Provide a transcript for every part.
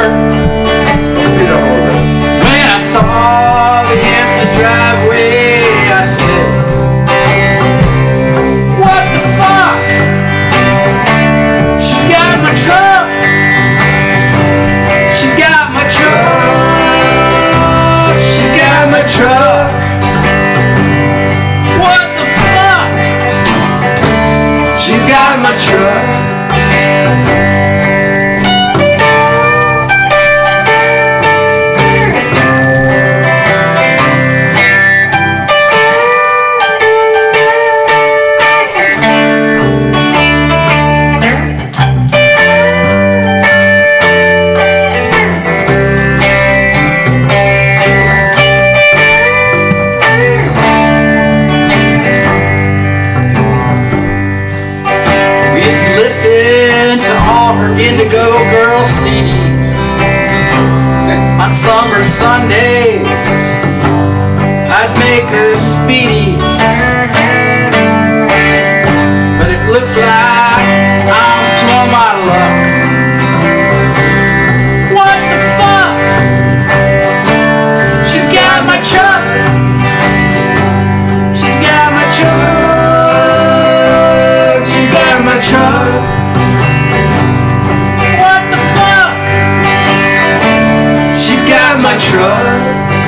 Speed up a little bit. When I saw the empty driveway, I said, what the fuck? She's got my truck. She's got my truck. She's got my truck. What the fuck? She's got my truck. Listen to all her Indigo Girl CDs on summer Sundays. I'd make her speedies, but it looks like I'm plumb out of luck. What the fuck? She's got my truck. She's got my truck. She's got my truck. What the fuck? She's got my truck.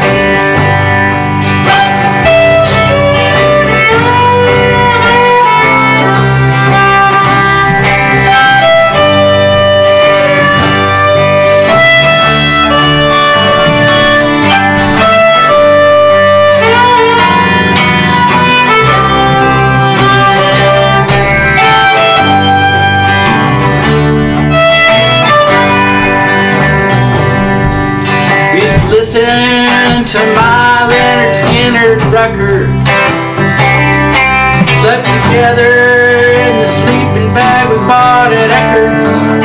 Listen to my Leonard Skinner records. Slept together in the sleeping bag we bought at Eckerd's.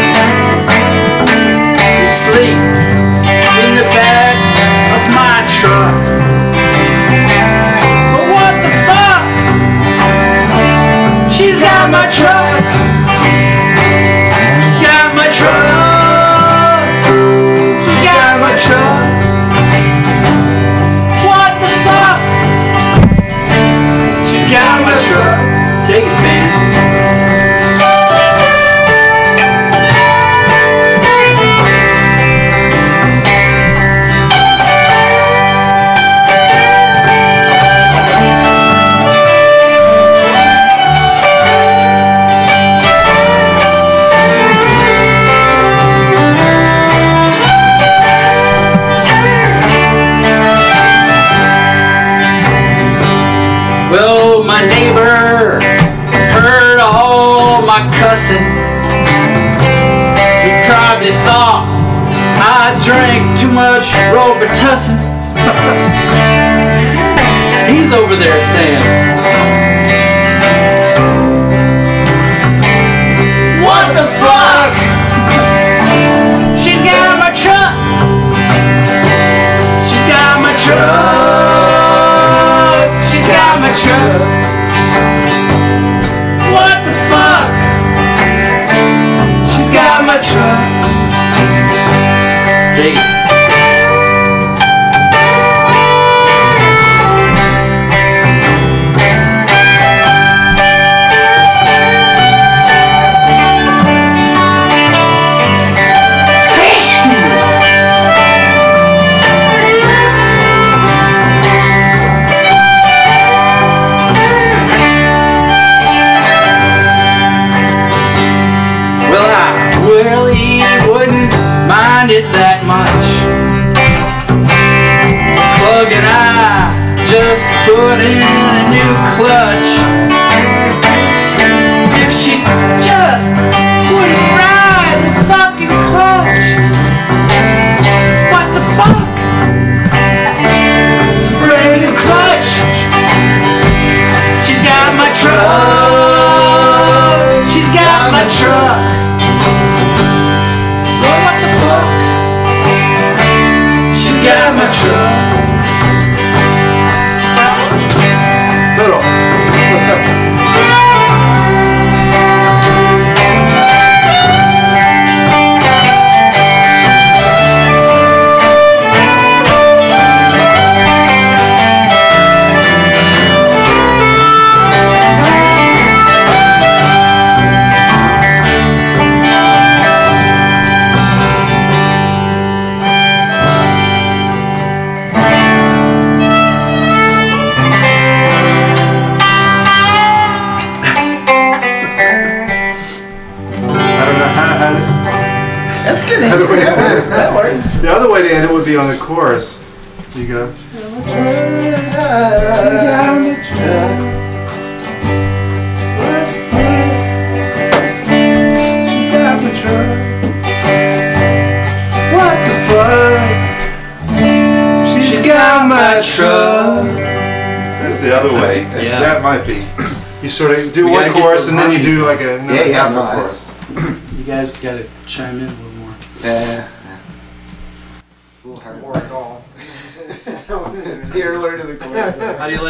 We'd sleep in the back of my truck. But what the fuck? She's got my truck. She's got my truck. She's got my truck. Got my truck. Take it, man. Well, my neighbor heard all my cussing. He probably thought I drank too much Robitussin. He's over there saying, what the fuck? She's got my truck. She's got my truck. She's got my truck. What the fuck? She's got my truck. Take it. It that much. Plug and I just put in a new clutch. If she just wouldn't ride the fucking clutch. What the fuck? It's a brand new clutch. She's got my truck. She's got my truck. Got my truck. Little. way to end it would be on the chorus. You go. She's got the truck. What the fuck? She's got my truck. That's the other way. Yeah. That might be. You sort of do We one gotta get chorus those and then you do like harmonies. a Yeah, half no, a chorus. You guys gotta chime in a little more. Yeah. It's a little hard. Or a call. Here, learn to the chord. How do you like